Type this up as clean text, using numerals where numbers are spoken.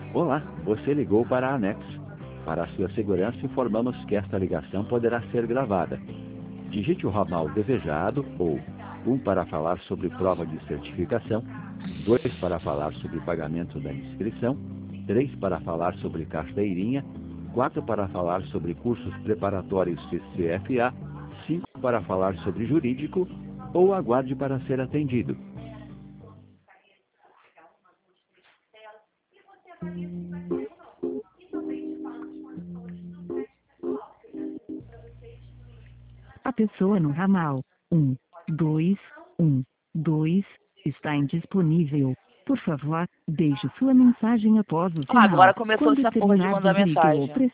Olá, você ligou para a Anex. Para a sua segurança, informamos que esta ligação poderá ser gravada. Digite o ramal desejado ou 1 para falar sobre prova de certificação, 2 para falar sobre pagamento da inscrição, 3 para falar sobre carteirinha, 4 para falar sobre cursos preparatórios CFA, 5 para falar sobre jurídico ou aguarde para ser atendido. A pessoa no ramal 1212 está indisponível. Por favor, deixe sua mensagem após o Ah, agora sinal. começou Quando essa porra de terminar, mandar desligue ou mensagem. pressione